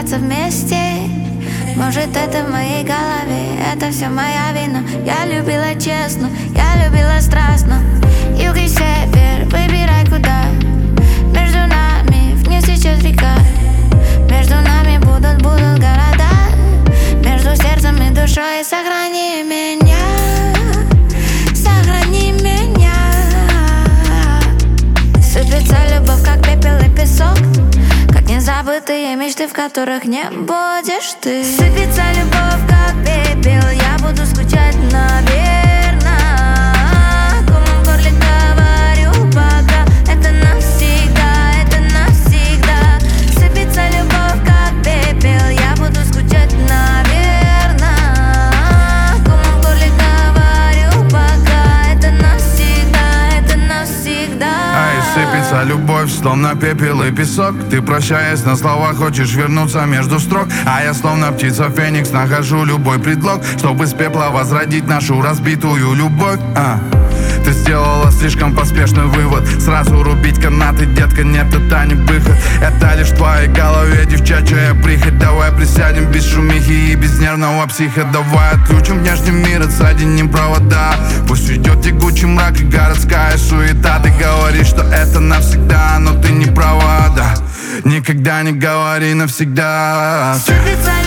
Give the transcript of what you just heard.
оставаться вместе. Может, это в моей голове, это все моя вина. Я любила честно, я любила страстно. Юг и север, выбирай куда. Между нами вниз течет река. Между нами будут города. Между сердцем и душой сохрани меня. Сохрани меня. Сыпется любовь, как пепел и песок, как незабытые мечты, в которых не будешь ты. Сыпется любовь, как пепел, я буду скучать, наверно. Кому в горле говорю пока, это навсегда, это навсегда. Сыпется любовь, как пепел, я буду скучать, наверно. Кому в горле говорю пока, это навсегда, это навсегда. Ай, сыпется любовь, словно пепел и песок. Ты, прощаясь на слова, хочешь вернуться между строк. А я, словно птица Феникс, нахожу любой предлог, чтобы с пепла возродить нашу разбитую любовь. Ты сделала слишком поспешный вывод. Сразу рубить канаты, детка, нет, это не выход. Это лишь в твоей голове девчачья прихоть. Давай присядем без шумихи и без нервного психа. Давай отключим внешний мир и соединим провода. Пусть уйдет тягучий мрак и городская суета. Ты говоришь, что это навсегда, но ты не права, да. Никогда не говори навсегда. Сыпется